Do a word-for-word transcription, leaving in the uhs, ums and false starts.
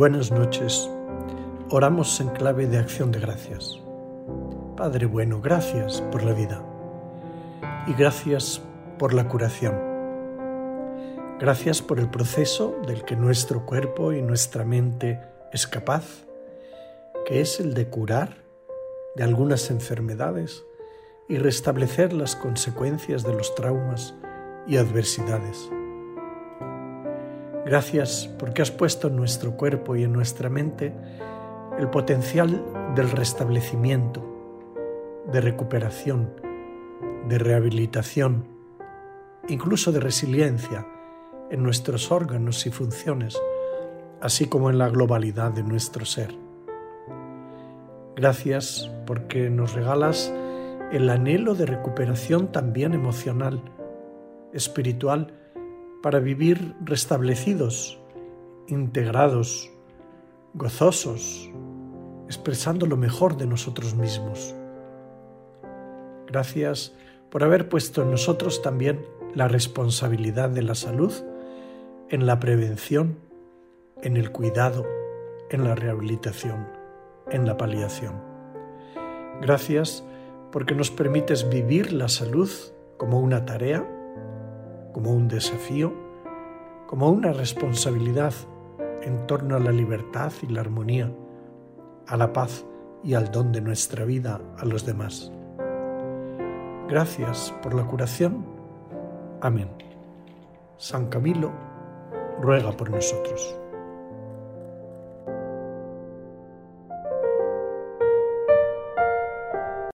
Buenas noches. Oramos en clave de acción de gracias. Padre bueno, gracias por la vida y gracias por la curación. Gracias por el proceso del que nuestro cuerpo y nuestra mente es capaz, que es el de curar de algunas enfermedades y restablecer las consecuencias de los traumas y adversidades. Gracias porque has puesto en nuestro cuerpo y en nuestra mente el potencial del restablecimiento, de recuperación, de rehabilitación, incluso de resiliencia en nuestros órganos y funciones, así como en la globalidad de nuestro ser. Gracias porque nos regalas el anhelo de recuperación también emocional, espiritual, para vivir restablecidos, integrados, gozosos, expresando lo mejor de nosotros mismos. Gracias por haber puesto en nosotros también la responsabilidad de la salud en la prevención, en el cuidado, en la rehabilitación, en la paliación. Gracias porque nos permites vivir la salud como una tarea, como un desafío, como una responsabilidad en torno a la libertad y la armonía, a la paz y al don de nuestra vida a los demás. Gracias por la curación. Amén. San Camilo ruega por nosotros.